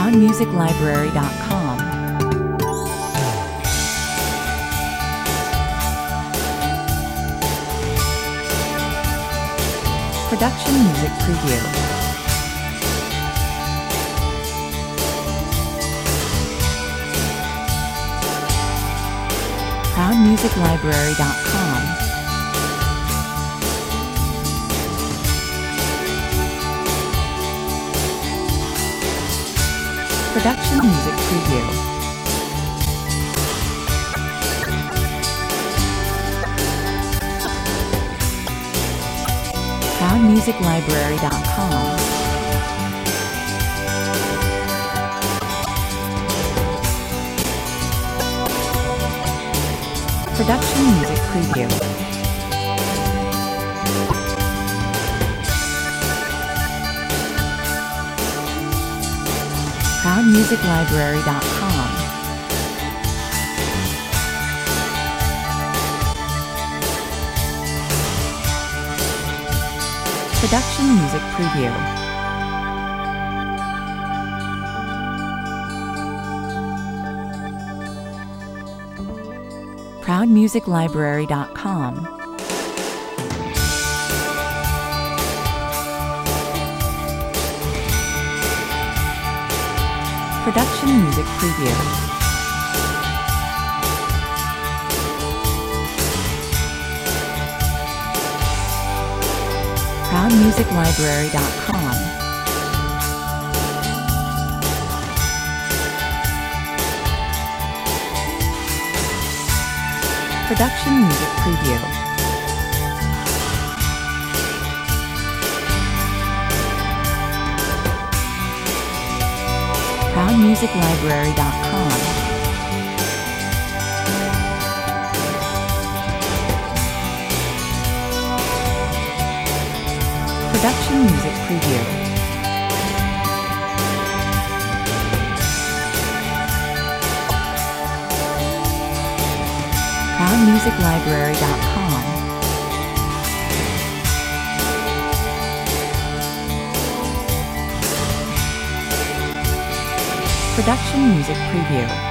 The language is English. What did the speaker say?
ProudMusicLibrary.com. Production Music Preview. ProudMusicLibrary.com. Production Music Preview. ProudMusicLibrary.com. Production Music Preview. ProudMusicLibrary.com. Production Music Preview. ProudMusicLibrary.com. Production Music Preview. ProudMusicLibrary.com. Production Music Preview. ProudMusicLibrary.com. Production Music Preview. ProudMusicLibrary.com. Production Music Preview.